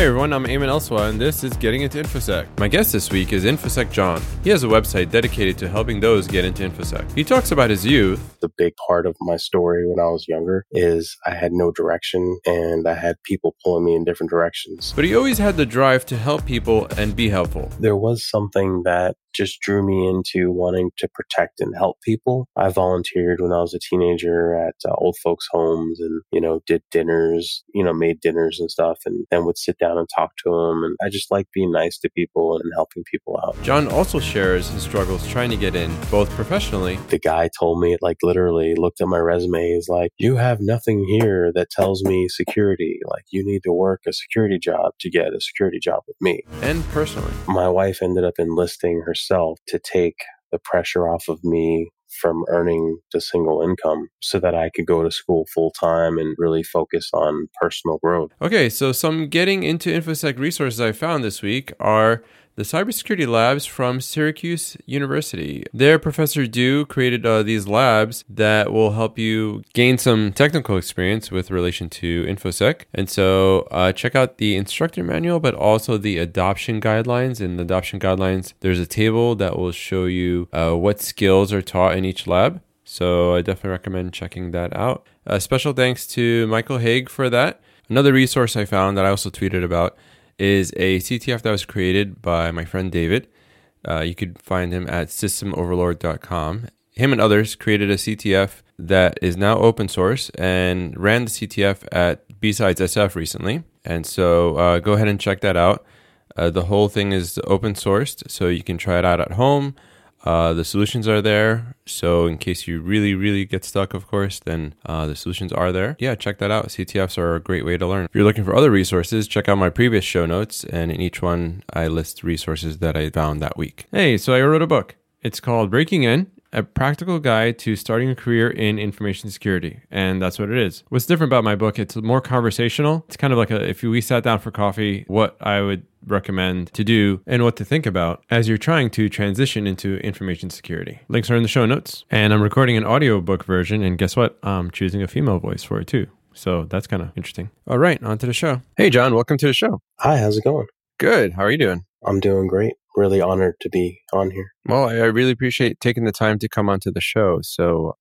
Hey everyone, I'm Eamon Elswa, and this is Getting Into InfoSec. My guest this week is InfoSec John. He has a website dedicated to helping those get into InfoSec. He talks about his youth. The big part of my story when I was younger is I had no direction and I had people pulling me in different directions. But he always had the drive to help people and be helpful. There was something that just drew me into wanting to protect and help people. I volunteered when I was a teenager at old folks' homes and, did dinners, made dinners and stuff, and then would sit down and talk to them. And I just like being nice to people and helping people out. John also shares his struggles trying to get in, both professionally. The guy told me, literally looked at my resume. He's like, you have nothing here that tells me security. You need to work a security job to get a security job with me. And personally. My wife ended up enlisting herself to take the pressure off of me from earning the single income so that I could go to school full time and really focus on personal growth. Okay, so some getting into InfoSec resources I found this week are the cybersecurity labs from Syracuse University. Their Professor Du created these labs that will help you gain some technical experience with relation to InfoSec. And so check out the instructor manual, but also the adoption guidelines. In the adoption guidelines, there's a table that will show you what skills are taught in each lab. So I definitely recommend checking that out. Special thanks to Michael Haig for that. Another resource I found that I also tweeted about is a CTF that was created by my friend David. You could find him at systemoverlord.com. Him and others created a CTF that is now open source and ran the CTF at B-Sides SF recently. And so go ahead and check that out. The whole thing is open sourced, so you can try it out at home. The solutions are there. So in case you really, really get stuck, of course, then the solutions are there. Yeah, check that out. CTFs are a great way to learn. If you're looking for other resources, check out my previous show notes. And in each one, I list resources that I found that week. Hey, so I wrote a book. It's called Breaking In, a practical guide to starting a career in information security. And that's what it is. What's different about my book, it's more conversational. It's kind of like if we sat down for coffee, what I would recommend to do and what to think about as you're trying to transition into information security. Links are in the show notes. And I'm recording an audiobook version. And guess what? I'm choosing a female voice for it too. So that's kind of interesting. All right, on to the show. Hey, John, welcome to the show. Hi, how's it going? Good. How are you doing? I'm doing great. Really honored to be on here. Well, I really appreciate taking the time to come onto the show. So,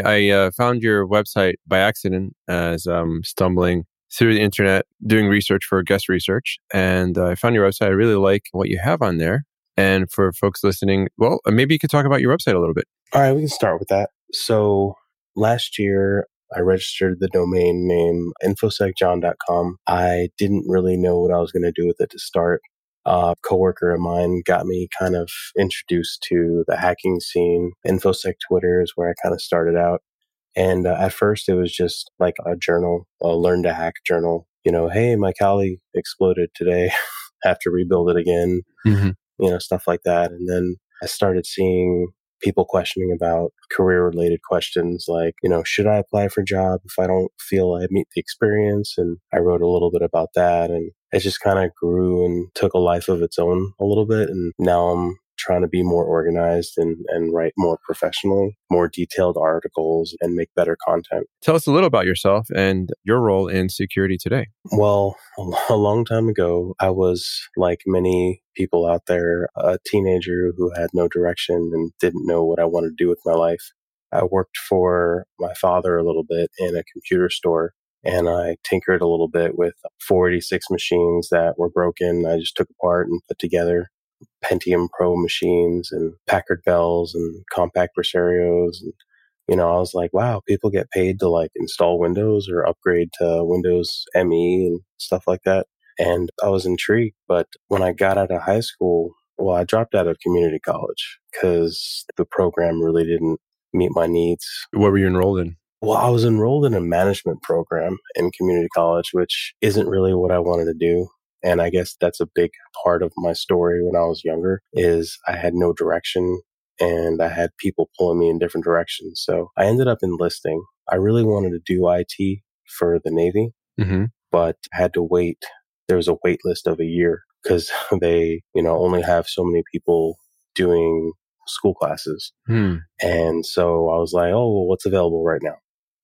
I found your website by accident as stumbling through the internet, doing research for guest research. And I found your website. I really like what you have on there. And for folks listening, well, maybe you could talk about your website a little bit. All right, we can start with that. So last year, I registered the domain name infosecjohn.com. I didn't really know what I was going to do with it to start. A coworker of mine got me kind of introduced to the hacking scene. InfoSec Twitter is where I kind of started out. And at first it was just like a journal, a learn to hack journal. Hey, my Kali exploded today. Have to rebuild it again. Mm-hmm. Stuff like that. And then I started seeing people questioning about career related questions like, should I apply for a job if I don't feel I meet the experience? And I wrote a little bit about that, and it just kind of grew and took a life of its own a little bit. And now I'm trying to be more organized and write more professionally, more detailed articles, and make better content. Tell us a little about yourself and your role in security today. Well, a long time ago, I was like many people out there, a teenager who had no direction and didn't know what I wanted to do with my life. I worked for my father a little bit in a computer store, and I tinkered a little bit with 486 machines that were broken. I just took apart and put together Pentium Pro machines and Packard Bells and Compact Braserios. And, I was like, wow, people get paid to install Windows or upgrade to Windows ME and stuff like that. And I was intrigued. But when I got out of high school, I dropped out of community college because the program really didn't meet my needs. What were you enrolled in? Well, I was enrolled in a management program in community college, which isn't really what I wanted to do. And I guess that's a big part of my story when I was younger is I had no direction and I had people pulling me in different directions. So I ended up enlisting. I really wanted to do IT for the Navy, but had to wait. There was a wait list of a year because they, only have so many people doing school classes. And so I was like, oh, well, what's available right now?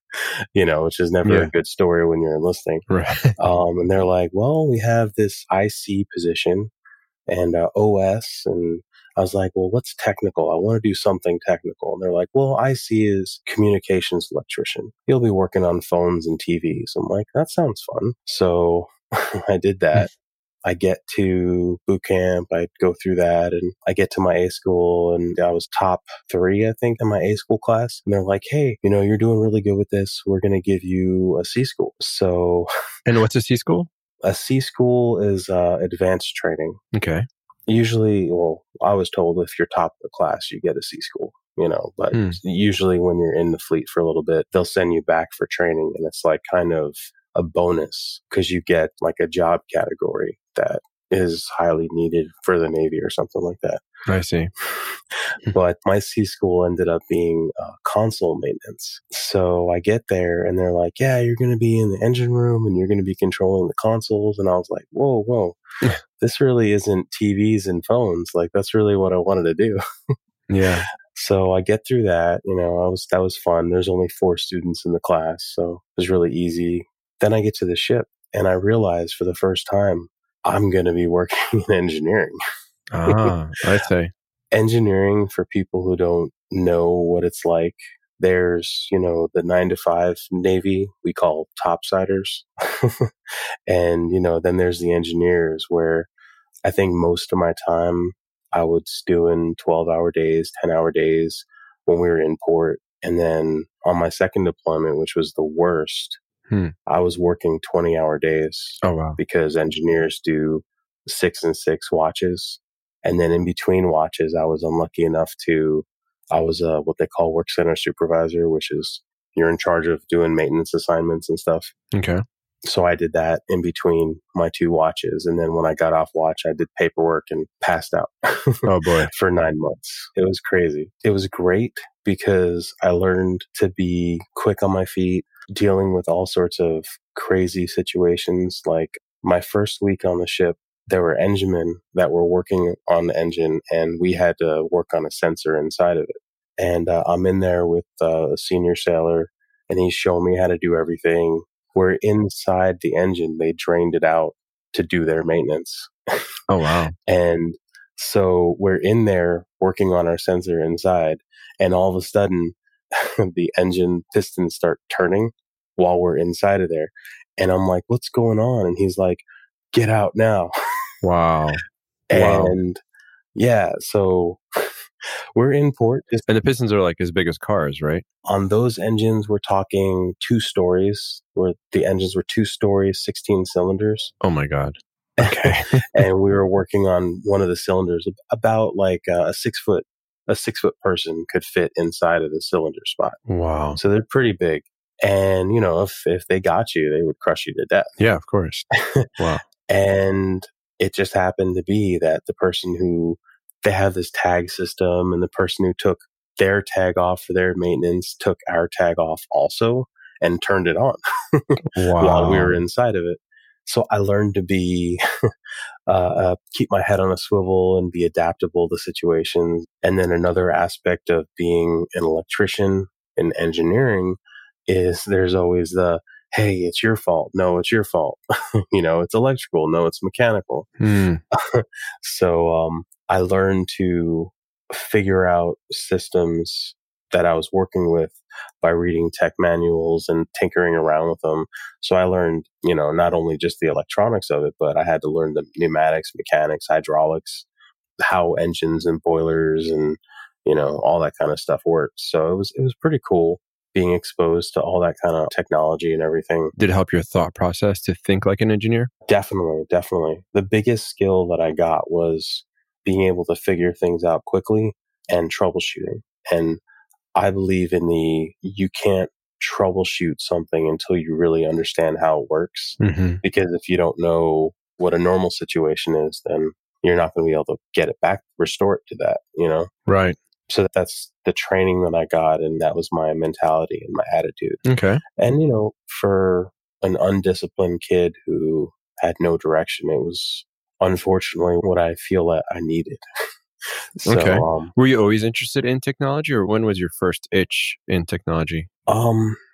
which is never a good story when you're enlisting. Right. And they're like, well, we have this IC position and OS. And I was like, well, what's technical? I want to do something technical. And they're like, well, IC is communications electrician. You'll be working on phones and TVs. I'm like, that sounds fun. So I did that. I get to boot camp, I go through that, and I get to my A school, and I was top 3, I think, in my A school class. And they're like, hey, you're doing really good with this. We're going to give you a C school. So. And what's a C school? A C school is advanced training. Okay. Usually, well, I was told if you're top of the class, you get a C school, but usually when you're in the fleet for a little bit, they'll send you back for training. And it's like kind of a bonus because you get like a job category that is highly needed for the Navy or something like that. I see. But my C school ended up being console maintenance. So I get there and they're like, yeah, you're going to be in the engine room and you're going to be controlling the consoles. And I was like, whoa, this really isn't TVs and phones. Like, that's really what I wanted to do. Yeah. So I get through that, that was fun. There's only 4 students in the class, so it was really easy. Then I get to the ship and I realize for the first time, I'm going to be working in engineering. I see. Engineering, for people who don't know what it's like, there's, the 9-to-5 Navy we call topsiders. And, then there's the engineers where I think most of my time I was doing 12-hour days, 10-hour days when we were in port. And then on my second deployment, which was the worst, I was working 20-hour days. Oh, wow. Because engineers do 6 and 6 watches. And then in between watches, I was unlucky enough I was what they call work center supervisor, which is you're in charge of doing maintenance assignments and stuff. Okay. So I did that in between my 2 watches. And then when I got off watch, I did paperwork and passed out. Oh, boy. For 9 months. It was crazy. It was great because I learned to be quick on my feet, dealing with all sorts of crazy situations. Like my first week on the ship, there were enginemen that were working on the engine and we had to work on a sensor inside of it. And I'm in there with a senior sailor and he's showing me how to do everything. We're inside the engine. They drained it out to do their maintenance. Oh, wow. And so we're in there working on our sensor inside, and all of a sudden the engine pistons start turning while we're inside of there. And I'm like, what's going on? And he's like, get out now. Wow. And yeah, so we're in port. And the pistons are like as big as cars, right? On those engines, we're talking 2 stories, where the engines were 2 stories, 16 cylinders. Oh my God. Okay. And we were working on one of the cylinders, about like a 6-foot person could fit inside of the cylinder spot. Wow. So they're pretty big. And, if they got you, they would crush you to death. Yeah, of course. Wow. And it just happened to be that the person who, they have this tag system, and the person who took their tag off for their maintenance took our tag off also and turned it on while we were inside of it. So I learned to be, keep my head on a swivel and be adaptable to situations. And then another aspect of being an electrician in engineering is there's always the, hey, it's your fault. No, it's your fault. It's electrical. No, it's mechanical. So I learned to figure out systems that I was working with by reading tech manuals and tinkering around with them. So I learned, not only just the electronics of it, but I had to learn the pneumatics, mechanics, hydraulics, how engines and boilers and, all that kind of stuff worked. So it was pretty cool being exposed to all that kind of technology and everything. Did it help your thought process to think like an engineer? Definitely. The biggest skill that I got was being able to figure things out quickly and troubleshooting. And I believe in you can't troubleshoot something until you really understand how it works. Mm-hmm. Because if you don't know what a normal situation is, then you're not going to be able to get it back, restore it to that, Right. So that's the training that I got, and that was my mentality and my attitude. Okay. And, for an undisciplined kid who had no direction, it was unfortunately what I feel that I needed. So, okay. Were you always interested in technology, or when was your first itch in technology?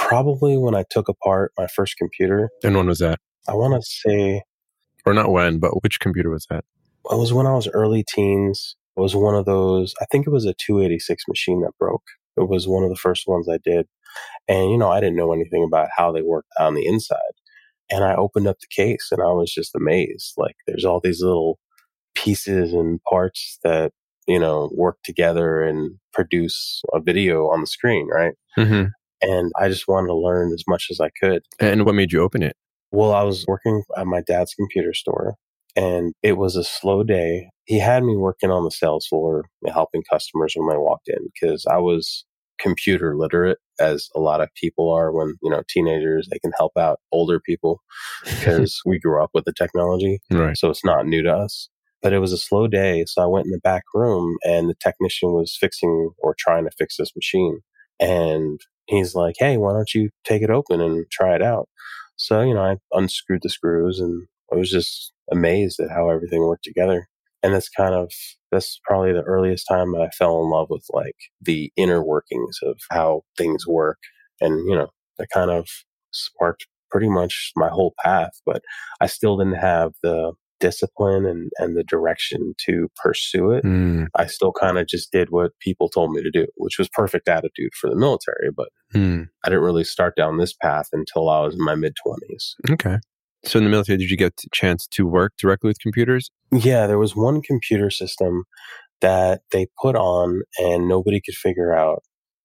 Probably when I took apart my first computer. And when was that? I want to say Or not when, but which computer was that? it was when I was early teens. It was one of those, I think it was a 286 machine that broke. It was one of the first ones I did. And, I didn't know anything about how they worked on the inside. And I opened up the case and I was just amazed. Like there's all these little pieces and parts that, work together and produce a video on the screen, right? Mm-hmm. And I just wanted to learn as much as I could. And what made you open it? Well, I was working at my dad's computer store and it was a slow day. He had me working on the sales floor, helping customers when they walked in because I was computer literate, as a lot of people are when, teenagers, they can help out older people because we grew up with the technology. Right. So it's not new to us. But it was a slow day. So I went in the back room and the technician was fixing or trying to fix this machine. And he's like, hey, why don't you take it open and try it out? So, I unscrewed the screws and I was just amazed at how everything worked together. And that's probably the earliest time that I fell in love with like the inner workings of how things work. And, that kind of sparked pretty much my whole path, but I still didn't have the discipline and the direction to pursue it. I still kind of just did what people told me to do, which was perfect attitude for the military. But I didn't really start down this path until I was in my mid-20s. Okay. So in the military, did you get a chance to work directly with computers? Yeah, there was one computer system that they put on and nobody could figure out.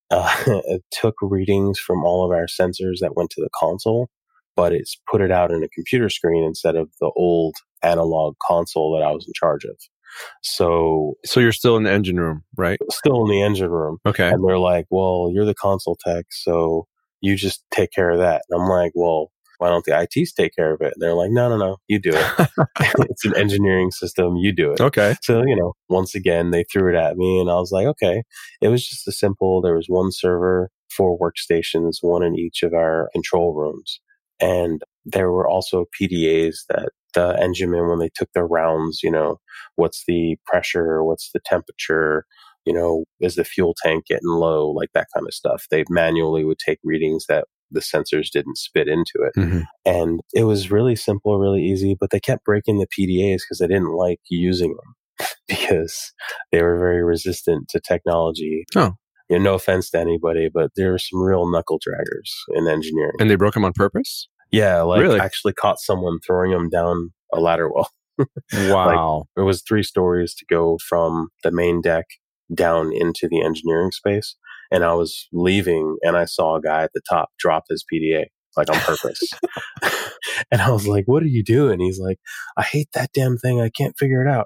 It took readings from all of our sensors that went to the console, but it's put it out in a computer screen instead of the old analog console that I was in charge of. So you're still in the engine room, right? Still in the engine room. Okay. And they're like, well, you're the console tech, so you just take care of that. And I'm like, well, why don't the ITs take care of it? And they're like, no, you do it. It's an engineering system. You do it. Okay. So, once again, they threw it at me and I was like, okay. It was just there was one server, 4 workstations, one in each of our control rooms. And there were also PDAs that the enginemen, when they took their rounds, what's the pressure, what's the temperature, is the fuel tank getting low, like that kind of stuff. They manually would take readings that the sensors didn't spit into it. Mm-hmm. And it was really simple, really easy, but they kept breaking the PDAs because they didn't like using them because they were very resistant to technology. Oh. No offense to anybody, but there were some real knuckle draggers in engineering. And they broke them on purpose? Yeah, really? Actually caught someone throwing them down a ladder well. Wow. It was 3 stories to go from the main deck down into the engineering space. And I was leaving and I saw a guy at the top drop his PDA, like on purpose. And I was like, what are you doing? He's like, I hate that damn thing. I can't figure it out.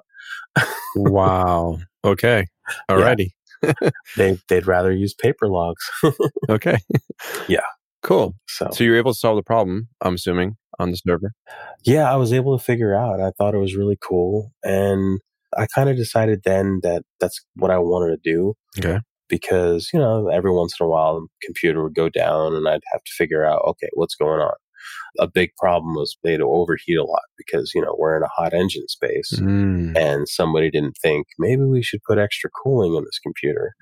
Wow. Okay. Alrighty. Yeah. They'd rather use paper logs. Okay. Yeah. Cool. So you were able to solve the problem, I'm assuming, on the server? Yeah, I was able to figure out. I thought it was really cool. And I kind of decided then that that's what I wanted to do. Okay. Because, every once in a while, the computer would go down and I'd have to figure out, okay, what's going on? A big problem was they'd overheat a lot because, we're in a hot engine space and somebody didn't think maybe we should put extra cooling in this computer.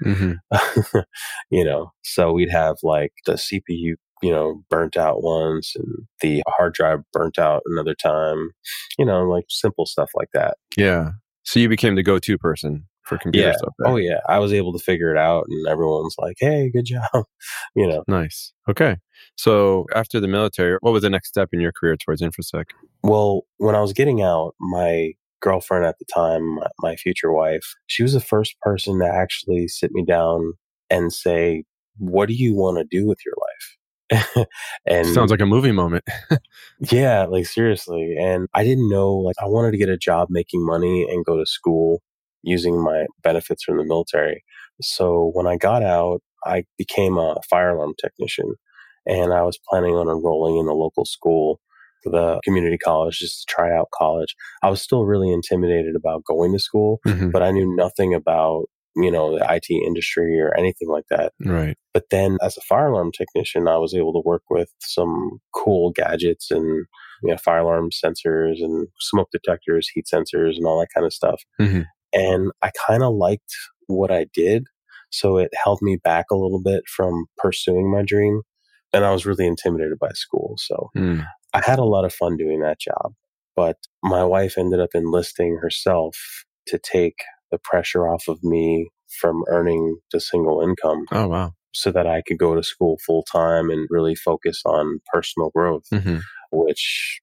Mm-hmm. So we'd have like the CPU, burnt out once and the hard drive burnt out another time, like simple stuff like that. Yeah. So you became the go-to person for computer stuff. Right? Oh yeah. I was able to figure it out and everyone's like, hey, good job. Nice. Okay. So after the military, what was the next step in your career towards InfoSec? Well, when I was getting out, my girlfriend at the time, my future wife, she was the first person to actually sit me down and say, what do you want to do with your life? And sounds like a movie moment. Yeah, like seriously. And I didn't know, like I wanted to get a job making money and go to school using my benefits from the military. So when I got out, I became a fire alarm technician and I was planning on enrolling in a local school, the community college, just to try out college. I was still really intimidated about going to school, but I knew nothing about, the IT industry or anything like that. Right. But then as a fire alarm technician, I was able to work with some cool gadgets and fire alarm sensors and smoke detectors, heat sensors, and all that kind of stuff. And I kind of liked what I did. So it held me back a little bit from pursuing my dream. and I was really intimidated by school. So Mm. I had a lot of fun doing that job. But my wife ended up enlisting herself to take the pressure off of me from earning the single income Oh, wow. so that I could go to school full time and really focus on personal growth, Hmm. which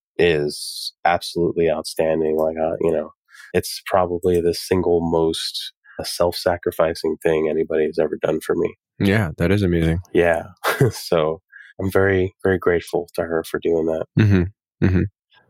is absolutely outstanding. Like, it's probably the single most self-sacrificing thing anybody has ever done for me. Yeah, that is amazing. Yeah. So I'm very, very grateful to her for doing that. Hmm. Hmm.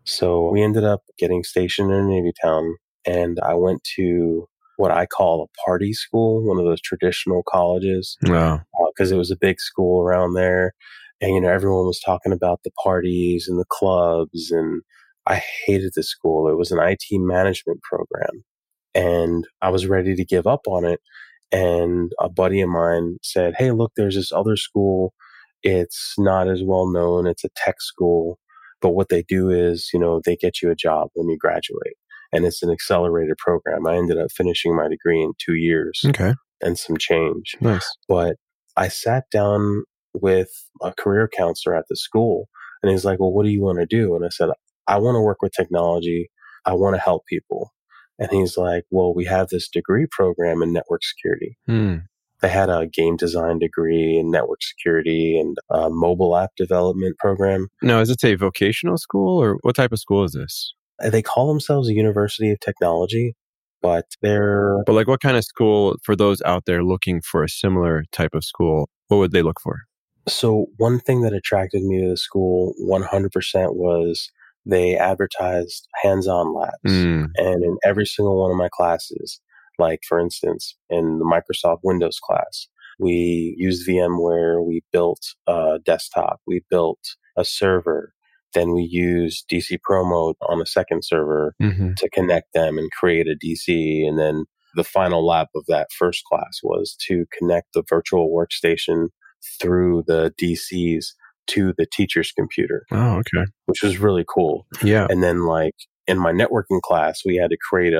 So we ended up getting stationed in a Navy town, and I went to what I call a party school, one of those traditional colleges, Wow. because it was a big school around there. And, everyone was talking about the parties and the clubs, and I hated the school. It was an IT management program, and I was ready to give up on it. And a buddy of mine said, "Hey, look, there's this other school. It's not as well known. It's a tech school, but what they do is, they get you a job when you graduate. And it's an accelerated program." I ended up finishing my degree in 2 years Okay. and some change. Nice. But I sat down with a career counselor at the school, and he's like, "Well, what do you want to do?" And I said, "I want to work with technology. I want to help people." And he's like, "Well, we have this degree program in network security." Mm. They had a game design degree in network security and a mobile app development program. Now, is it a vocational school, or what type of school is this? They call themselves a University of Technology, but they're But like, what kind of school, for those out there looking for a similar type of school, what would they look for? So one thing that attracted me to the school 100% was they advertised hands-on labs. Mm. And in every single one of my classes, like for instance, in the Microsoft Windows class, we used VMware, we built a desktop, we built a server, then we used DC Promo on a second server Hmm. to connect them and create a DC. And then the final lab of that first class was to connect the virtual workstation through the DCs to the teacher's computer, Oh, okay. which was really cool. Yeah. And then like in my networking class, we had to create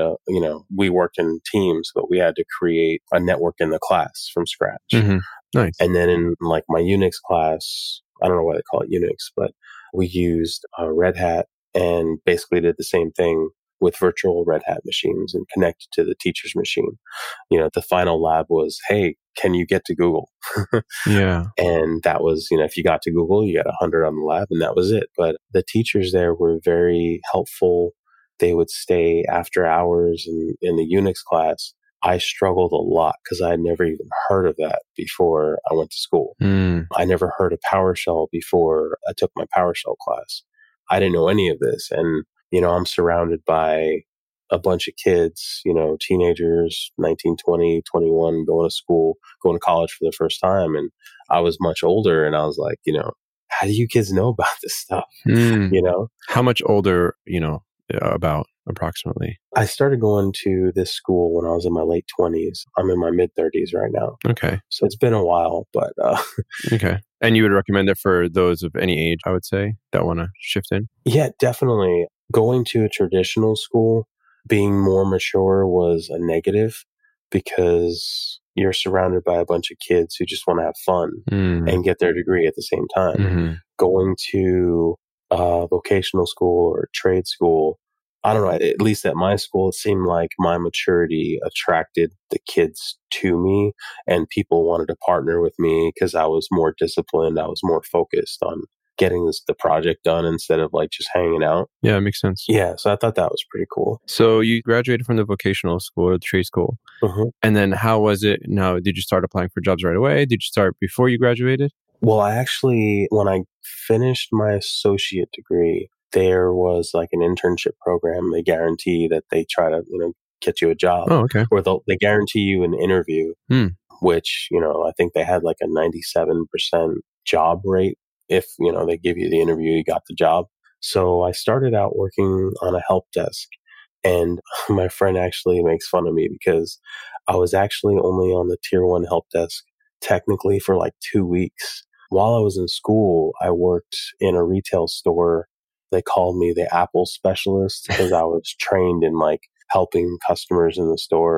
we worked in teams, but we had to create a network in the class from scratch. Hmm. Nice. And then in like my Unix class, I don't know why they call it Unix, but we used Red Hat and basically did the same thing with virtual Red Hat machines and connected to the teacher's machine. The final lab was, "Hey, can you get to Google?" Yeah. And that was, if you got to Google, you got 100 on the lab, and that was it. But the teachers there were very helpful. They would stay after hours in the Unix class. I struggled a lot because I had never even heard of that before I went to school. Mm. I never heard of PowerShell before I took my PowerShell class. I didn't know any of this. And, I'm surrounded by a bunch of kids, teenagers, 19, 20, 21, going to school, going to college for the first time. And I was much older, and I was like, how do you kids know about this stuff? Mm. How much older, about approximately? I started going to this school when I was in my late 20s. I'm in my mid 30s right now. Okay. So it's been a while, but Okay. And you would recommend it for those of any age, I would say, that want to shift in? yeah, definitely. Going to a traditional school, being more mature was a negative because you're surrounded by a bunch of kids who just want to have fun and get their degree at the same time. Mm-hmm. Going to a vocational school or trade school, I don't know, at least at my school, it seemed like my maturity attracted the kids to me, and people wanted to partner with me because I was more disciplined. I was more focused on getting the project done instead of like just hanging out. Yeah, it makes sense. Yeah, so I thought that was pretty cool. So you graduated from the vocational school or the trade school. And then how was it? Now, did you start applying for jobs right away? Did you start before you graduated? Well, when I finished my associate degree, there was like an internship program. They guarantee that they try to, get you a job. Oh, okay. Or they guarantee you an interview, Hmm. which, I think they had like a 97% job rate. If, they give you the interview, you got the job. So I started out working on a help desk, and my friend actually makes fun of me because I was actually only on the tier 1 help desk technically for like 2 weeks. While I was in school, I worked in a retail store. They called me the Apple specialist because I was trained in like helping customers in the store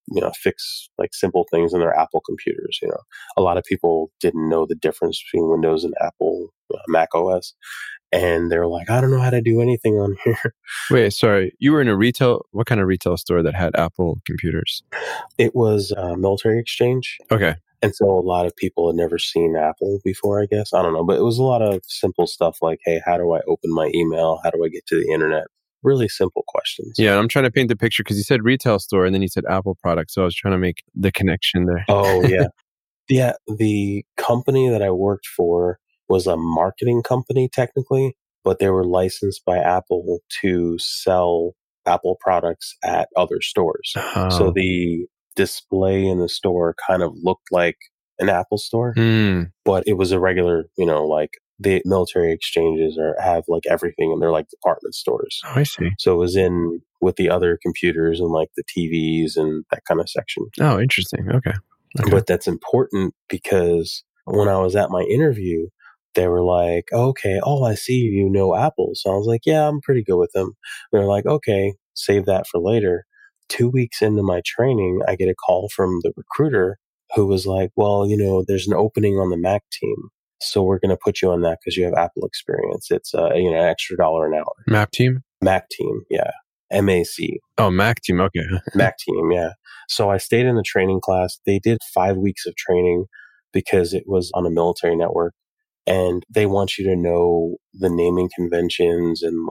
fix like simple things in their Apple computers. A lot of people didn't know the difference between Windows and Apple Mac OS, and they're like, I don't know how to do anything on here. Wait, sorry. You were in what kind of retail store that had Apple computers? It was Military Exchange. Okay. And so a lot of people had never seen Apple before, I guess. I don't know. But it was a lot of simple stuff like, hey, how do I open my email? How do I get to the internet? Really simple questions. Yeah, I'm trying to paint the picture because you said retail store and then you said Apple products. So I was trying to make the connection there. Oh, yeah. Yeah, the company that I worked for was a marketing company technically, but they were licensed by Apple to sell Apple products at other stores. Oh. So the display in the store kind of looked like an Apple store, but it was a regular, like the Military Exchanges have like everything and they're like department stores. Oh, I see. So it was in with the other computers and like the TVs and that kind of section. Oh, interesting. Okay. But that's important because when I was at my interview, they were like, okay, I see you know Apple. So I was like, yeah, I'm pretty good with them. They're like, okay, save that for later. 2 weeks into my training, I get a call from the recruiter who was like, well, there's an opening on the Mac team. So we're going to put you on that because you have Apple experience. It's an extra $1 an hour. Mac team? Mac team, yeah. MAC. Oh, Mac team. Okay. Mac team, yeah. So I stayed in the training class. They did 5 weeks of training because it was on a military network. And they want you to know the naming conventions and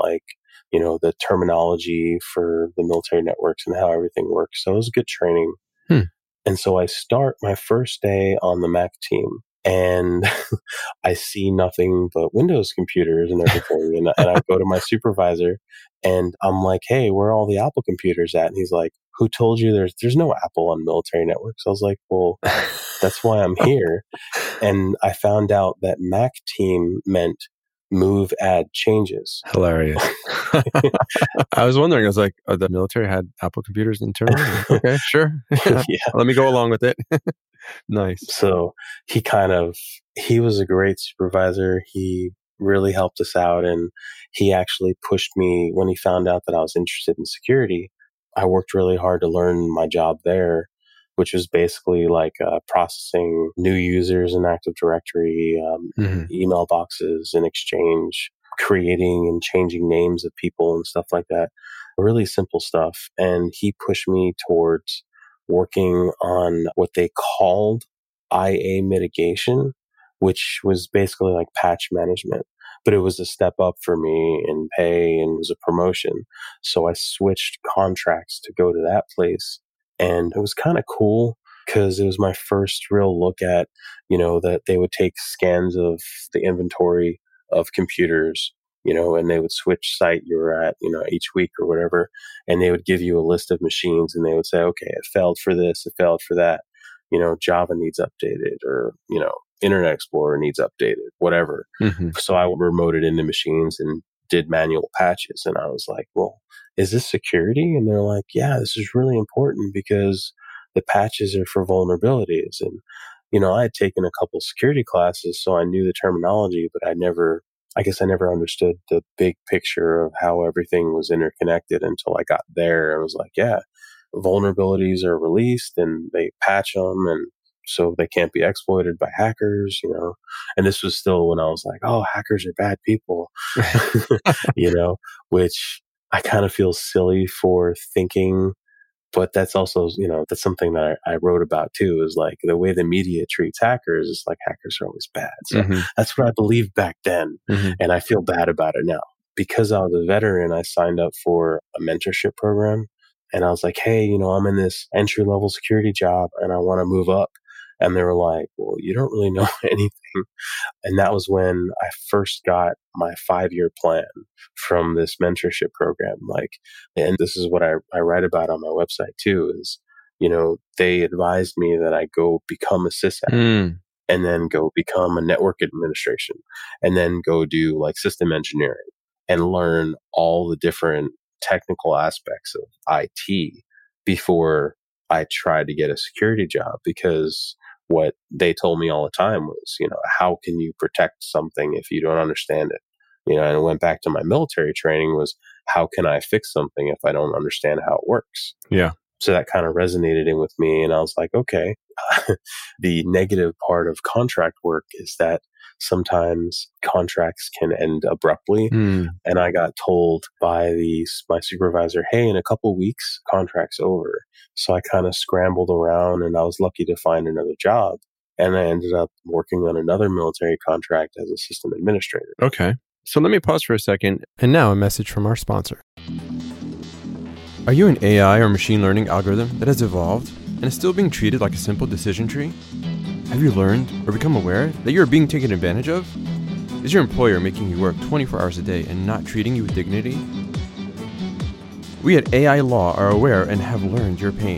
the terminology for the military networks and how everything works. So it was good training. And so I start my first day on the Mac team and I see nothing but Windows computers and everything. and I go to my supervisor and I'm like, hey, where are all the Apple computers at? And he's like, who told you there's no Apple on military networks? I was like, well, that's why I'm here. And I found out that Mac team meant move, add, changes. Hilarious. I was wondering, I was like, the military had Apple computers internally? Okay, sure. Yeah. Let me go along with it. Nice. So he was a great supervisor. He really helped us out. And he actually pushed me when he found out that I was interested in security. I worked really hard to learn my job there, which was basically like processing new users in Active Directory, email boxes in Exchange, creating and changing names of people and stuff like that. Really simple stuff. And he pushed me towards working on what they called IA mitigation, which was basically like patch management. But it was a step up for me in pay and it was a promotion. So I switched contracts to go to that place. And it was kind of cool because it was my first real look at, that they would take scans of the inventory of computers, and they would switch site you were at, each week or whatever. And they would give you a list of machines and they would say, okay, it failed for this, it failed for that. Java needs updated or, Internet Explorer needs updated, whatever. So I remoted into machines and did manual patches. And I was like, well, is this security? And they're like, yeah, this is really important because the patches are for vulnerabilities. And, I had taken a couple security classes, so I knew the terminology, but I never understood the big picture of how everything was interconnected until I got there. I was like, yeah, vulnerabilities are released and they patch them. And so they can't be exploited by hackers, and this was still when I was like, oh, hackers are bad people, which I kind of feel silly for thinking, but that's also, that's something that I wrote about too, is like the way the media treats hackers is like hackers are always bad. So that's what I believed back then. And I feel bad about it now. Because I was a veteran, I signed up for a mentorship program and I was like, hey, I'm in this entry level security job and I want to move up. And they were like, well, you don't really know anything. And that was when I first got my 5-year plan from this mentorship program. And this is what I write about on my website too, is, they advised me that I go become a sysadmin and then go become a network administration and then go do like system engineering and learn all the different technical aspects of IT before I tried to get a security job. Because what they told me all the time was, how can you protect something if you don't understand it? And I went back to my military training was, how can I fix something if I don't understand how it works? Yeah. So that kind of resonated in with me. And I was like, okay, the negative part of contract work is that sometimes contracts can end abruptly. Hmm. And I got told by my supervisor, hey, in a couple weeks, contract's over. So I kind of scrambled around and I was lucky to find another job. And I ended up working on another military contract as a system administrator. Okay. So let me pause for a second. And now a message from our sponsor. Are you an AI or machine learning algorithm that has evolved and is still being treated like a simple decision tree? Have you learned or become aware that you are being taken advantage of? Is your employer making you work 24 hours a day and not treating you with dignity? We at AI Law are aware and have learned your pain.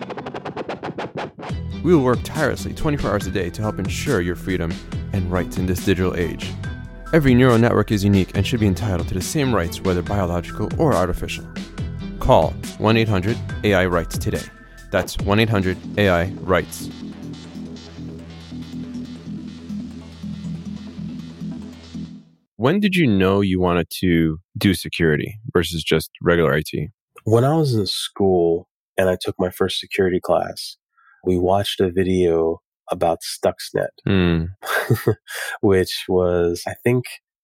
We will work tirelessly 24 hours a day to help ensure your freedom and rights in this digital age. Every neural network is unique and should be entitled to the same rights, whether biological or artificial. Call 1-800-AI-RIGHTS today. That's 1-800-AI-RIGHTS. When did you know you wanted to do security versus just regular IT? When I was in school and I took my first security class, we watched a video about Stuxnet, which was, I think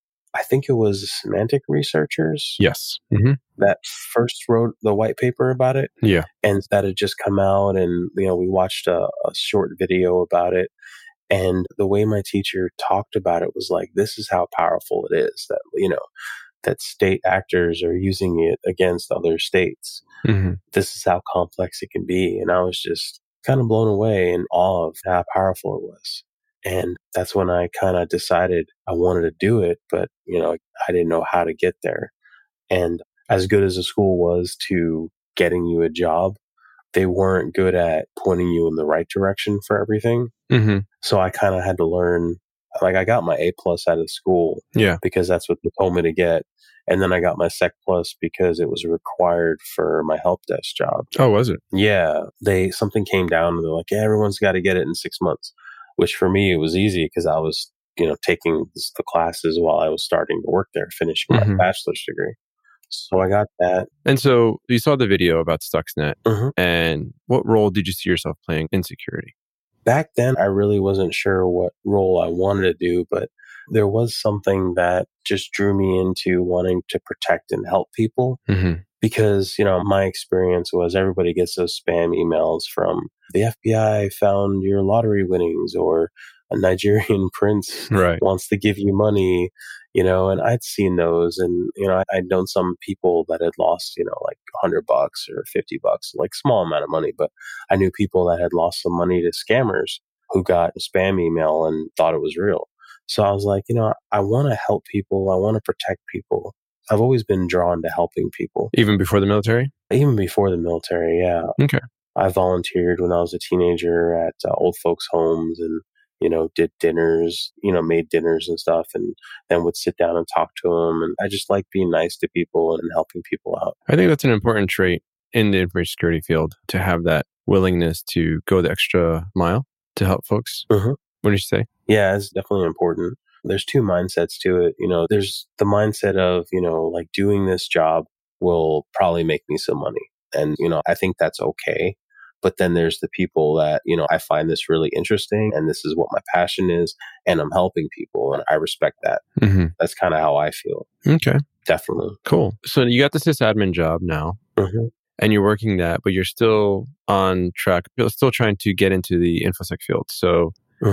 it was semantic researchers. Yes. That first wrote the white paper about it. Yeah. And that had just come out, and we watched a short video about it. And the way my teacher talked about it was like, this is how powerful it is that, that state actors are using it against other states. This is how complex it can be. And I was just kind of blown away in awe of how powerful it was. And that's when I kind of decided I wanted to do it, but, I didn't know how to get there. And as good as the school was to getting you a job, they weren't good at pointing you in the right direction for everything. So I kind of had to learn, like I got my A+ out of school because that's what they told me to get. And then I got my Sec+ because it was required for my help desk job. Oh, was it? Yeah. Something came down and they're like, yeah, everyone's got to get it in 6 months, which for me, it was easy because I was, taking the classes while I was starting to work there, finishing my bachelor's degree. So I got that. And so you saw the video about Stuxnet. And what role did you see yourself playing in security? Back then, I really wasn't sure what role I wanted to do, but there was something that just drew me into wanting to protect and help people. Because, my experience was everybody gets those spam emails from the FBI found your lottery winnings, or a Nigerian prince wants to give you money, and I'd seen those, and, I'd known some people that had lost, like $100 or $50, like small amount of money, but I knew people that had lost some money to scammers who got a spam email and thought it was real. So I was like, I want to help people. I want to protect people. I've always been drawn to helping people. Even before the military? Even before the military, yeah. Okay. I volunteered when I was a teenager at old folks' homes and, did dinners, made dinners and stuff, and then would sit down and talk to them. And I just like being nice to people and helping people out. I think that's an important trait in the information security field, to have that willingness to go the extra mile to help folks. What did you say? Yeah, it's definitely important. There's two mindsets to it. There's the mindset of, like doing this job will probably make me some money. And, I think that's okay. But then there's the people that, I find this really interesting and this is what my passion is and I'm helping people and I respect that. That's kind of how I feel. Okay. Definitely. Cool. So you got the sysadmin job now and you're working that, but you're still on track. You're still trying to get into the InfoSec field. So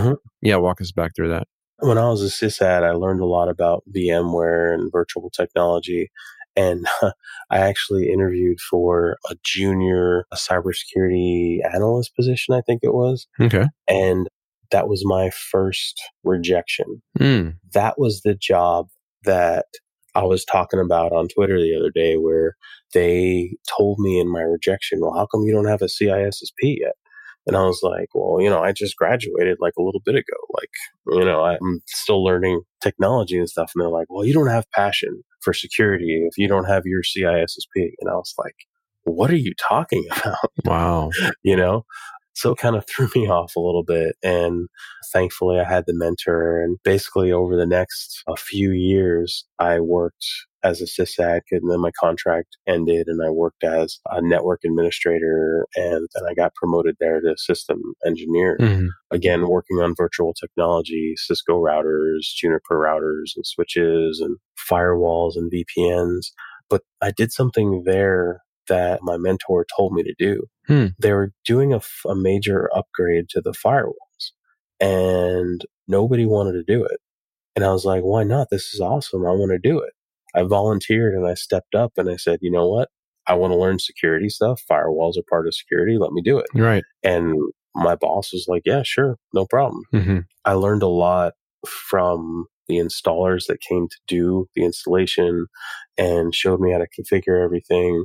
walk us back through that. When I was a sysad, I learned a lot about VMware and virtual technology. And I actually interviewed for a junior cybersecurity analyst position, I think it was. Okay. And that was my first rejection. That was the job that I was talking about on Twitter the other day, where they told me in my rejection, well, how come you don't have a CISSP yet? And I was like, well, I just graduated like a little bit ago. Like, I'm still learning technology and stuff. And they're like, well, you don't have passion for security if you don't have your CISSP. And I was like, what are you talking about? Wow. So it kind of threw me off a little bit. And thankfully I had the mentor. And basically over the next few years, I worked as a sysad, and then my contract ended and I worked as a network administrator, and then I got promoted there to system engineer. Mm-hmm. Again, working on virtual technology, Cisco routers, Juniper routers and switches and firewalls and VPNs. But I did something there that my mentor told me to do. They were doing a major upgrade to the firewalls, and nobody wanted to do it. And I was like, why not? This is awesome. I want to do it. I volunteered and I stepped up and I said, you know what? I want to learn security stuff. Firewalls are part of security. Let me do it. Right. And my boss was like, yeah, sure. No problem. Mm-hmm. I learned a lot from the installers that came to do the installation and showed me how to configure everything,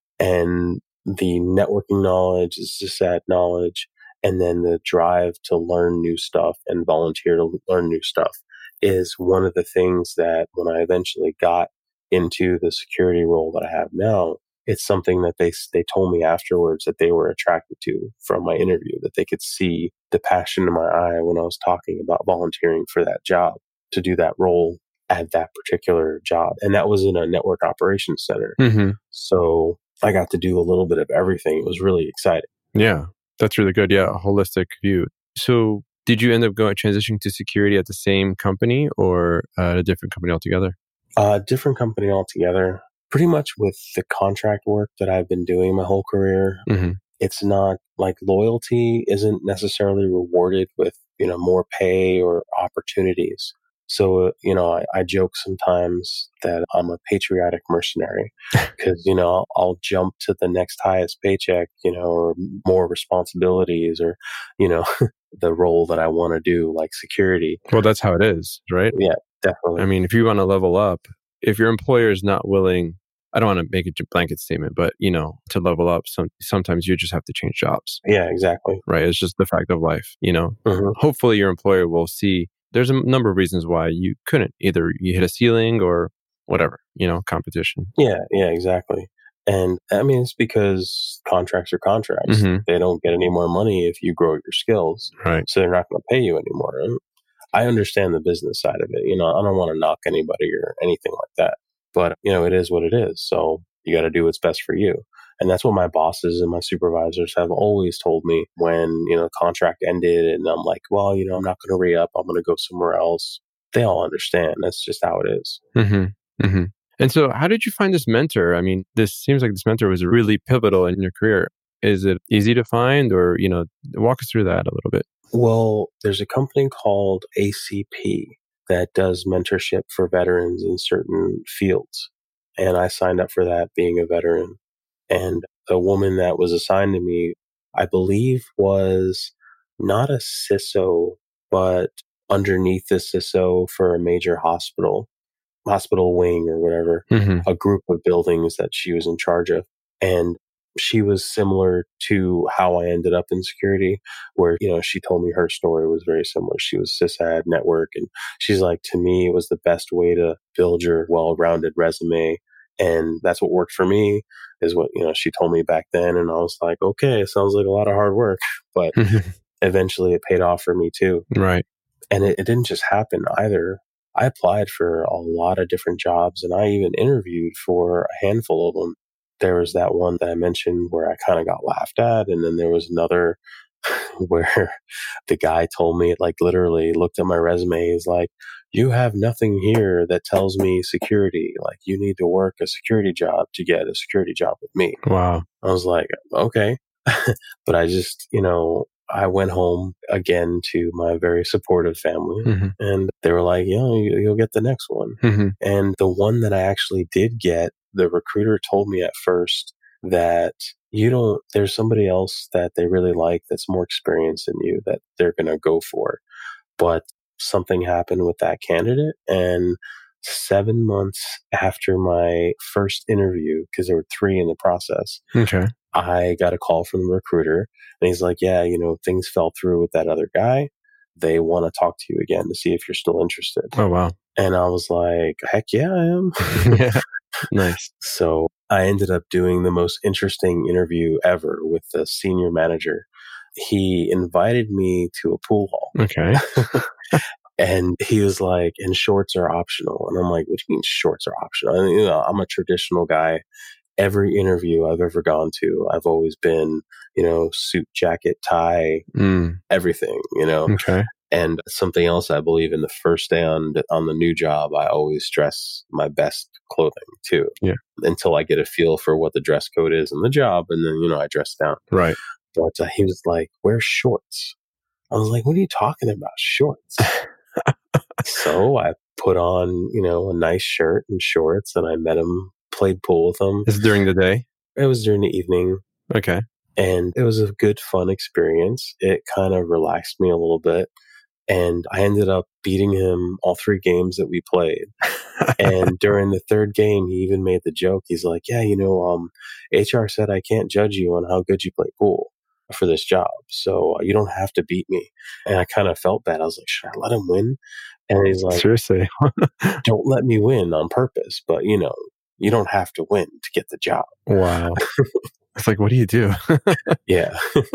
and the networking knowledge, the sysad knowledge, and then the drive to learn new stuff and volunteer to learn new stuff is one of the things that when I eventually got into the security role that I have now, it's something that they told me afterwards that they were attracted to from my interview, that they could see the passion in my eye when I was talking about volunteering for that job to do that role at that particular job. And that was in a network operations center. Mm-hmm. So I got to do a little bit of everything. It was really exciting. Yeah, that's really good. Yeah, a holistic view. So did you end up transitioning to security at the same company or at a different company altogether? Different company altogether. Pretty much with the contract work that I've been doing my whole career, Mm-hmm. it's not like loyalty isn't necessarily rewarded with, more pay or opportunities. So, I joke sometimes that I'm a patriotic mercenary because, I'll jump to the next highest paycheck, or more responsibilities or, the role that I want to do, like security. Well, that's how it is, right? Yeah, definitely. I mean, if you want to level up, if your employer is not willing, I don't want to make a blanket statement, but, to level up, sometimes you just have to change jobs. Yeah, exactly. Right. It's just the fact of life, Mm-hmm. Hopefully your employer will see there's a number of reasons why you couldn't. Either you hit a ceiling or whatever, competition. Yeah, exactly. And I mean, it's because contracts are contracts. Mm-hmm. They don't get any more money if you grow your skills. Right. So they're not going to pay you anymore. And I understand the business side of it. I don't want to knock anybody or anything like that. But, it is what it is. So you got to do what's best for you. And that's what my bosses and my supervisors have always told me when, contract ended and I'm like, well, I'm not going to re-up. I'm going to go somewhere else. They all understand. That's just how it is. Mm-hmm. Mm-hmm. And so how did you find this mentor? I mean, this seems like this mentor was really pivotal in your career. Is it easy to find or, walk us through that a little bit? Well, there's a company called ACP that does mentorship for veterans in certain fields. And I signed up for that being a veteran. And the woman that was assigned to me, I believe, was not a CISO, but underneath the CISO for a major hospital wing or whatever, Mm-hmm. a group of buildings that she was in charge of. And she was similar to how I ended up in security, where, she told me her story was very similar. She was sysad network. And she's like, to me, it was the best way to build your well-rounded resume. And that's what worked for me is what, she told me back then. And I was like, okay, it sounds like a lot of hard work, but eventually it paid off for me too. Right. And it didn't just happen either. I applied for a lot of different jobs and I even interviewed for a handful of them. There was that one that I mentioned where I kind of got laughed at. And then there was another where the guy told me, like literally looked at my resume. He's like, you have nothing here that tells me security. Like you need to work a security job to get a security job with me. Wow. I was like, okay. But I just, I went home again to my very supportive family and they were like, you'll get the next one. And the one that I actually did get, the recruiter told me at first that there's somebody else that they really like that's more experienced than you that they're going to go for. But something happened with that candidate. And 7 months after my first interview, because there were 3 in the process, okay, I got a call from the recruiter and he's like, yeah, things fell through with that other guy. They want to talk to you again to see if you're still interested. Oh, wow. And I was like, heck yeah, I am. Yeah. Nice. So I ended up doing the most interesting interview ever with the senior manager. He invited me to a pool hall. Okay. And he was like, and shorts are optional. And I'm like, what do you mean shorts are optional? And, I'm a traditional guy. Every interview I've ever gone to, I've always been, suit, jacket, tie, everything, Okay. And something else I believe in, the first day on the new job, I always dress my best clothing too. Yeah. Until I get a feel for what the dress code is in the job. And then, I dress down. Right. But he was like, wear shorts. I was like, what are you talking about? Shorts. So I put on, a nice shirt and shorts, and I met him, played pool with him. Is it during the day? It was during the evening. Okay. And it was a good, fun experience. It kind of relaxed me a little bit. And I ended up beating him all 3 games that we played. And during the 3rd game, he even made the joke. He's like, yeah, HR said I can't judge you on how good you play pool for this job. So you don't have to beat me. And I kind of felt bad. I was like, should I let him win? And he's like, seriously, don't let me win on purpose. But, you don't have to win to get the job. Wow. It's like, what do you do? Yeah.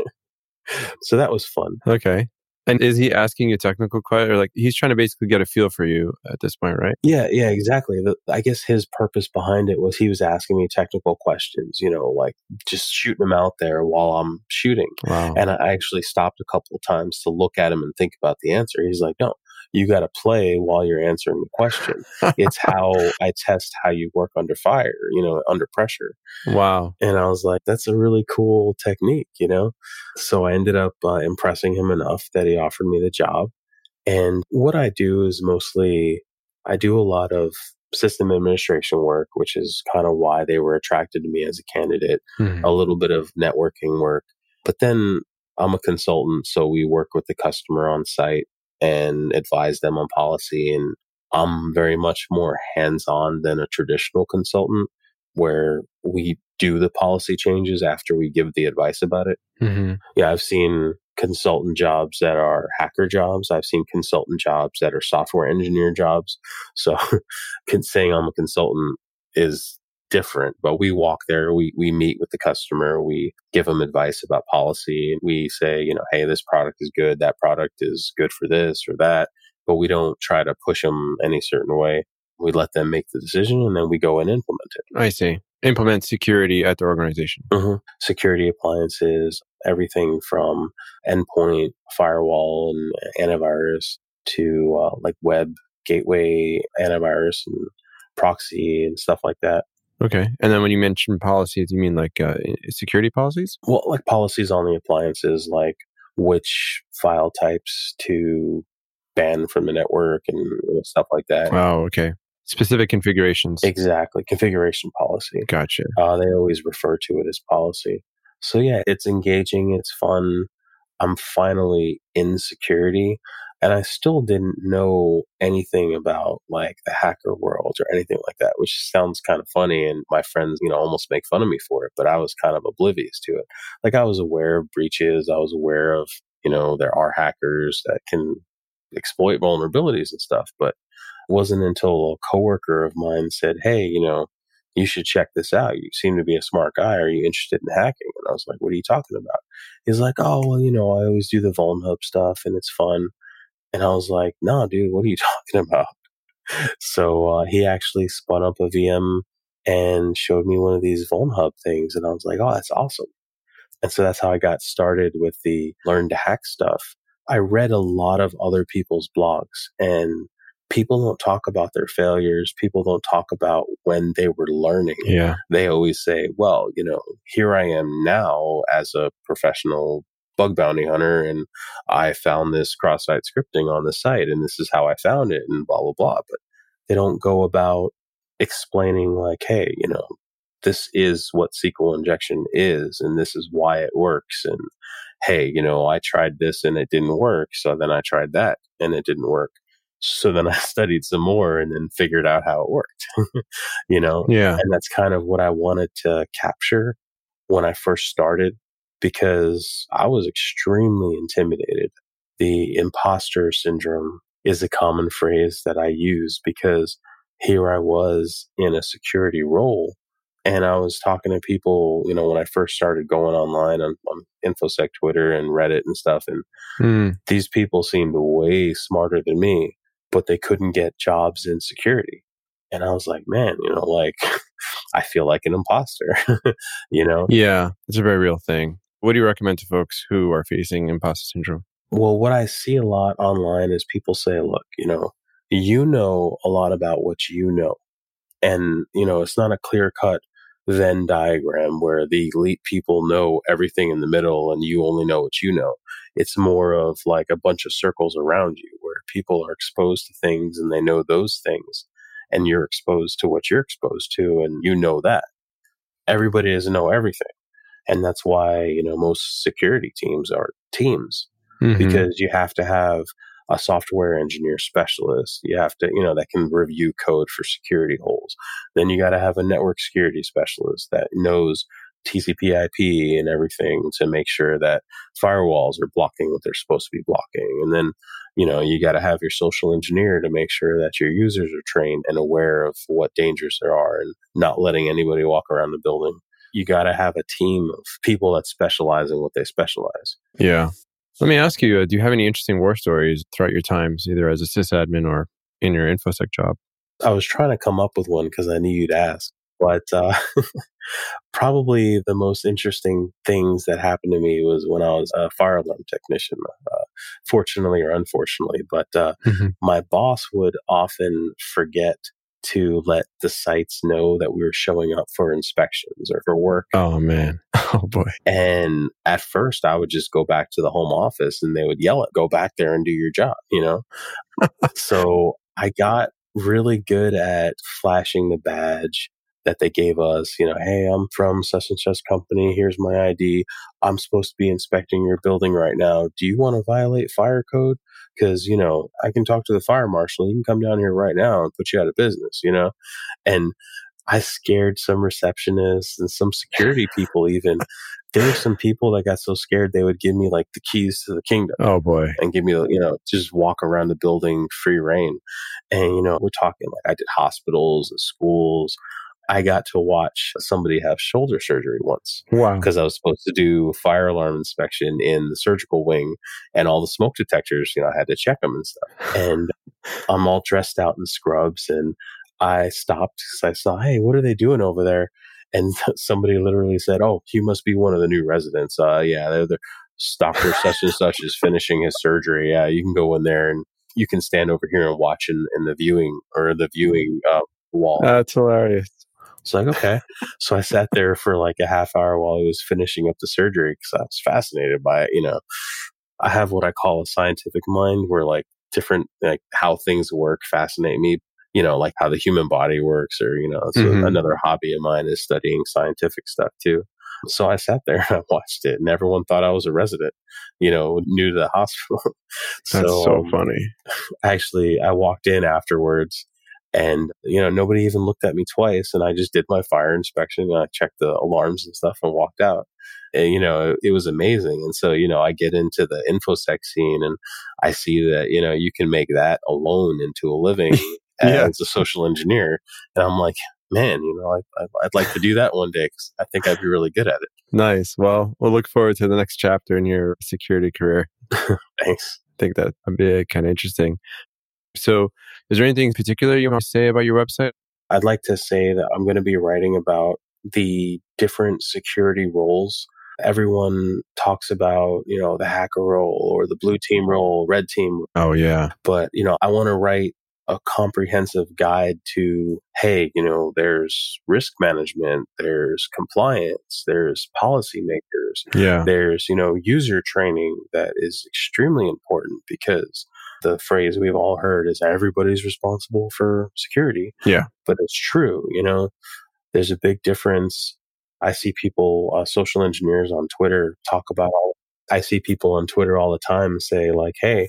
So that was fun. Okay. And is he asking you technical questions? Or like he's trying to basically get a feel for you at this point, right? Yeah, exactly. I guess his purpose behind it was he was asking me technical questions, like just shooting them out there while I'm shooting. Wow. And I actually stopped a couple of times to look at him and think about the answer. He's like, no, you got to play while you're answering the question. It's how I test how you work under fire, under pressure. Wow. And I was like, that's a really cool technique, So I ended up impressing him enough that he offered me the job. And what I do is mostly, I do a lot of system administration work, which is kind of why they were attracted to me as a candidate, a little bit of networking work. But then I'm a consultant, so we work with the customer on site and advise them on policy. And I'm very much more hands-on than a traditional consultant, where we do the policy changes after we give the advice about it. Yeah, I've seen consultant jobs that are hacker jobs. I've seen consultant jobs that are software engineer jobs. So saying I'm a consultant is different, but we walk there, we meet with the customer, we give them advice about policy. We say, hey, this product is good, that product is good for this or that, but we don't try to push them any certain way. We let them make the decision and then we go and implement it. I see. Implement security at the organization. Security appliances, everything from endpoint, firewall, and antivirus to like web gateway antivirus and proxy and stuff like that. Okay. And then when you mention policies, you mean like security policies? Well, like policies on the appliances, like which file types to ban from the network and stuff like that. Oh, okay. Specific configurations. Exactly. Configuration policy. Gotcha. They always refer to it as policy. So yeah, it's engaging. It's fun. I'm finally in security, and I still didn't know anything about like the hacker world or anything like that, which sounds kind of funny. And my friends, almost make fun of me for it, but I was kind of oblivious to it. Like I was aware of breaches. I was aware of, there are hackers that can exploit vulnerabilities and stuff, but it wasn't until a coworker of mine said, hey, you should check this out. You seem to be a smart guy. Are you interested in hacking? And I was like, what are you talking about? He's like, oh, well, I always do the VulnHub stuff and it's fun. And I was like, no, dude, what are you talking about? So he actually spun up a VM and showed me one of these VulnHub things. And I was like, oh, that's awesome. And so that's how I got started with the learn to hack stuff. I read a lot of other people's blogs, and people don't talk about their failures. People don't talk about when they were learning. Yeah. They always say, well, here I am now as a professional bug bounty hunter, and I found this cross-site scripting on the site, and this is how I found it, and blah, blah, blah. But they don't go about explaining like, hey, this is what SQL injection is, and this is why it works. And hey, I tried this and it didn't work. So then I tried that and it didn't work. So then I studied some more and then figured out how it worked, Yeah. And that's kind of what I wanted to capture when I first started, because I was extremely intimidated. The imposter syndrome is a common phrase that I use because here I was in a security role And I was talking to people, when I first started going online on InfoSec Twitter and Reddit and stuff. And Mm. these people seemed way smarter than me, but they couldn't get jobs in security. And I was like, man, like I feel like an imposter, Yeah, it's a very real thing. What do you recommend to folks who are facing imposter syndrome? Well, what I see a lot online is people say, look, you know a lot about what you know. And, it's not a clear cut Venn diagram where the elite people know everything in the middle and you only know what you know. It's more of like a bunch of circles around you where people are exposed to things and they know those things. And you're exposed to what you're exposed to and you know that. Everybody doesn't know everything. And that's why, most security teams are teams because you have to have a software engineer specialist. You have to, that can review code for security holes. Then you got to have a network security specialist that knows TCP IP and everything to make sure that firewalls are blocking what they're supposed to be blocking. And then, you got to have your social engineer to make sure that your users are trained and aware of what dangers there are and not letting anybody walk around the building. You got to have a team of people that specialize in what they specialize. Yeah. Let me ask you, do you have any interesting war stories throughout your times, either as a sysadmin or in your InfoSec job? I was trying to come up with one because I knew you'd ask, but probably the most interesting things that happened to me was when I was a fire alarm technician, fortunately or unfortunately. But my boss would often forget to let the sites know that we were showing up for inspections or for work. Oh, man. Oh, boy. And at first, I would just go back to the home office and they would yell at, go back there and do your job, So I got really good at flashing the badge that they gave us, hey, I'm from such and such company. Here's my ID. I'm supposed to be inspecting your building right now. Do you want to violate fire code? Because, I can talk to the fire marshal. He can come down here right now and put you out of business, And I scared some receptionists and some security people even. There were some people that got so scared they would give me like the keys to the kingdom. Oh, boy. And give me, just walk around the building free reign. And, we're talking like I did hospitals and schools. I got to watch somebody have shoulder surgery once. Wow. Because I was supposed to do fire alarm inspection in the surgical wing and all the smoke detectors, I had to check them and stuff. And I'm all dressed out in scrubs and I stopped because I saw, hey, what are they doing over there? And somebody literally said, oh, you must be one of the new residents. Yeah, they're Dr. such and such is finishing his surgery. Yeah, you can go in there and you can stand over here and watch in the viewing wall. That's hilarious. It's like, okay. So I sat there for like a half hour while he was finishing up the surgery because I was fascinated by it. I have what I call a scientific mind where like different, like how things work fascinate me. Like how the human body works or, so another hobby of mine is studying scientific stuff too. So I sat there and I watched it and everyone thought I was a resident, new to the hospital. That's so funny. Actually, I walked in afterwards and, nobody even looked at me twice. And I just did my fire inspection and I checked the alarms and stuff and walked out. And, it was amazing. And so, I get into the InfoSec scene and I see that, you can make that alone into a living as a social engineer. And I'm like, man, I'd like to do that one day because I think I'd be really good at it. Nice. Well, we'll look forward to the next chapter in your security career. Thanks. I think that would be kind of interesting. So is there anything in particular you want to say about your website? I'd like to say that I'm going to be writing about the different security roles. Everyone talks about, the hacker role or the blue team role, red team. Oh, yeah. But, I want to write a comprehensive guide to, hey, there's risk management, there's compliance, there's policymakers, there's, user training that is extremely important because the phrase we've all heard is everybody's responsible for security. Yeah. But it's true, there's a big difference. I see people, social engineers on Twitter I see people on Twitter all the time say like, hey,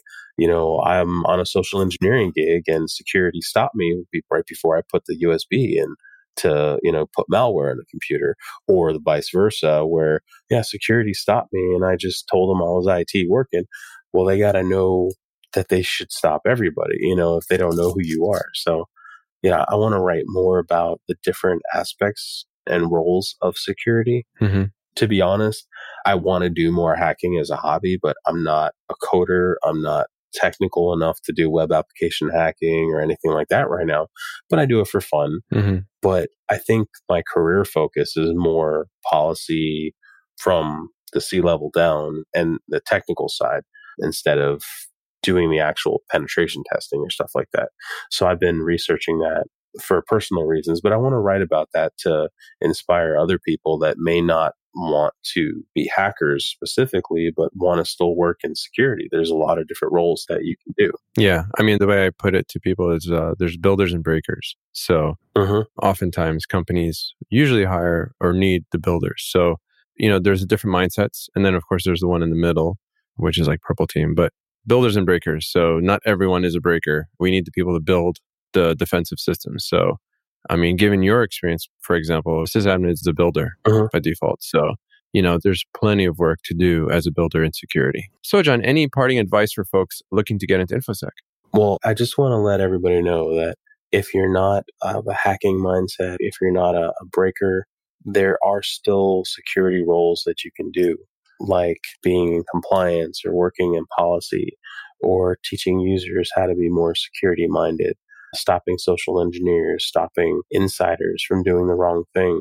I'm on a social engineering gig and security stopped me right before I put the USB in to, put malware in the computer, or the vice versa where, security stopped me and I just told them I was IT working. Well, they got to know that they should stop everybody, if they don't know who you are. So, I want to write more about the different aspects and roles of security. Mm-hmm. To be honest, I want to do more hacking as a hobby, but I'm not a coder. I'm not technical enough to do web application hacking or anything like that right now, but I do it for fun. Mm-hmm. But I think my career focus is more policy from the C-level down and the technical side instead of doing the actual penetration testing or stuff like that. So I've been researching that for personal reasons, but I want to write about that to inspire other people that may not want to be hackers specifically, but want to still work in security. There's a lot of different roles that you can do. Yeah. I mean, the way I put it to people is there's builders and breakers. So oftentimes companies usually hire or need the builders. So, there's different mindsets. And then, of course, there's the one in the middle, which is like purple team, but builders and breakers. So not everyone is a breaker. We need the people to build the defensive systems. So, I mean, given your experience, for example, sysadmin is the builder by default. So, there's plenty of work to do as a builder in security. So, John, any parting advice for folks looking to get into InfoSec? Well, I just want to let everybody know that if you're not of a hacking mindset, if you're not a breaker, there are still security roles that you can do, like being in compliance or working in policy or teaching users how to be more security minded, stopping social engineers, stopping insiders from doing the wrong thing.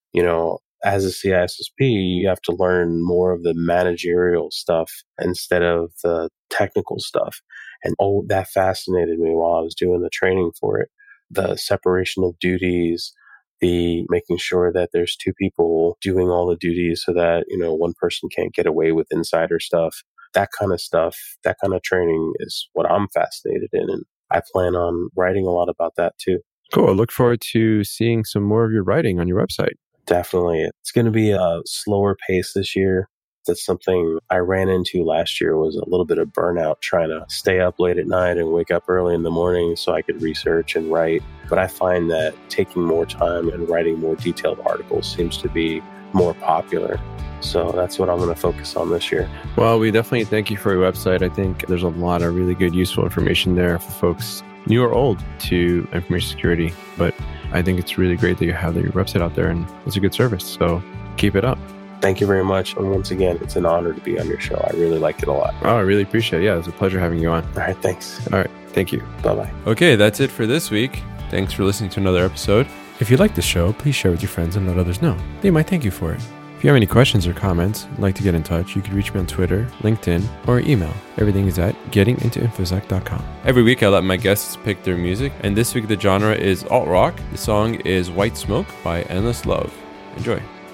As a CISSP, you have to learn more of the managerial stuff instead of the technical stuff. And that fascinated me while I was doing the training for it. The separation of duties, the making sure that there's two people doing all the duties so that, one person can't get away with insider stuff. That kind of training is what I'm fascinated in. And I plan on writing a lot about that too. Cool. I look forward to seeing some more of your writing on your website. Definitely. It's going to be a slower pace this year. That's something I ran into last year, was a little bit of burnout trying to stay up late at night and wake up early in the morning so I could research and write. But I find that taking more time and writing more detailed articles seems to be more popular. So that's what I'm going to focus on this year. Well, we definitely thank you for your website. I think there's a lot of really good, useful information there for folks new or old to information security. But I think it's really great that you have your website out there, and it's a good service. So keep it up. Thank you very much. And once again, it's an honor to be on your show. I really liked it a lot. Oh, I really appreciate it. Yeah, it's a pleasure having you on. All right. Thanks. All right. Thank you. Bye-bye. Okay, that's it for this week. Thanks for listening to another episode. If you like this show, please share with your friends and let others know. They might thank you for it. If you have any questions or comments and like to get in touch, you can reach me on Twitter, LinkedIn, or email. Everything is at gettingintoinfosec.com. Every week I let my guests pick their music, and this week the genre is alt rock. The song is White Smoke by Endless Love. Enjoy.